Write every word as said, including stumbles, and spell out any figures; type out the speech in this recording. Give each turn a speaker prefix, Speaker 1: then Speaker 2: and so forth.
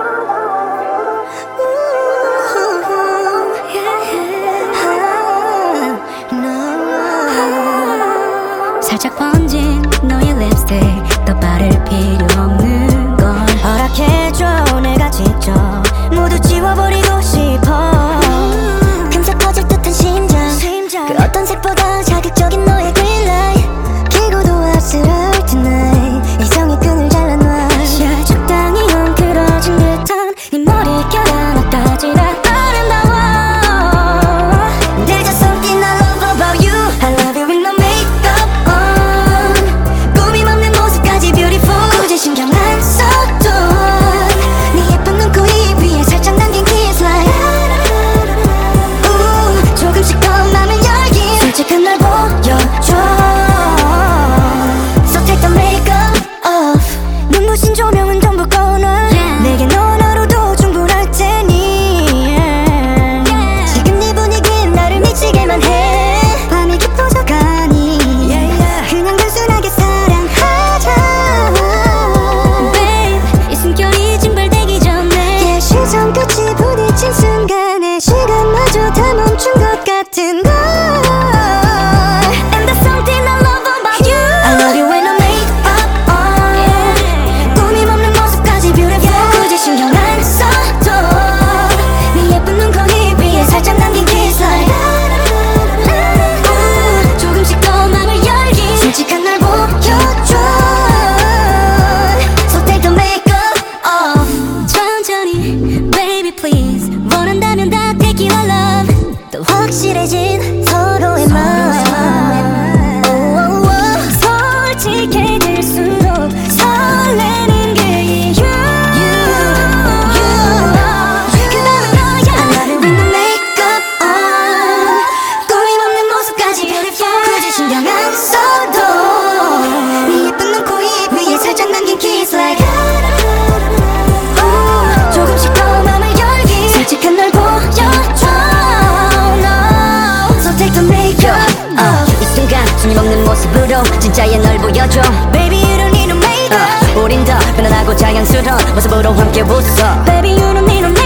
Speaker 1: 살짝 번진 너의 립스틱 더 바를 필요 없는 걸
Speaker 2: 허락해줘. 내가 직접 모두 지워버리고 싶어. 금세 퍼질 듯한 심장, 심장. 그 어떤 색보다 자극적인 너의 green light. 길고도 앞스러울 tonight. 이성의 끈을 잘라놔. yeah. 적당히 엉클어진 듯한 네 머릿결은 어떠지 다 아름다워. There's just something I love about you. I love you with no makeup on. 꾸밈 없는 모습까지 beautiful. 굳이 신경 안 써도 네 예쁜 눈, 코, 입 위에 살짝 남긴 kiss like 우, 조금씩 더 맘을 열기. 솔직한 날 보여줘. So take the makeup off. 눈부신 조명은 전부 꺼놔. yeah. 내게 넌 하루도 충분할 테니. yeah. Yeah. 지금 네 분위기는 나를 미치게만 해. 밤이 깊어져 가니. yeah, yeah. 그냥 단순하게 사랑하자.
Speaker 1: Babe, 이 숨결이 징발되기 전에
Speaker 2: yeah, 시선 끝이 부딪힌 순간에 시간마저 다 멈춘 것 같은 걸. And there's something I love about you. I love you when I make up on. 꾸밈 없는 모습까지 beautiful. 굳이 신경 안 써도 네 예쁜 눈, 코, 입 위에 살짝 남긴 kiss like 우, 조금씩 더 맘을 열기. 솔직한 날 보여줘. So take the makeup off.
Speaker 1: 천천히 baby please 원한다면 다 tequila love
Speaker 2: 더 확실해진 서로의 마음. Oh, oh, oh.
Speaker 1: 솔직해질수록 설레는 게 you, you.
Speaker 2: 그 밤은 너야. I love you with no makeup on. 꾸밈 없는 모습까지 beautiful. 굳이 신경 안 써도 네 예쁜 눈, 코, 입 위에 살짝 남긴 kiss like 우, 조금씩 더 맘을 열기. 솔직한 널 보여줘. No. So take the makeup off.
Speaker 3: 이 순간 숨김없는 모습으로 진짜의 널 보여줘.
Speaker 2: Baby you don't need no makeup.
Speaker 3: uh, 우린 더 편안하고 자연스러운 모습으로 함께 웃어.
Speaker 2: Baby you don't need no makeup.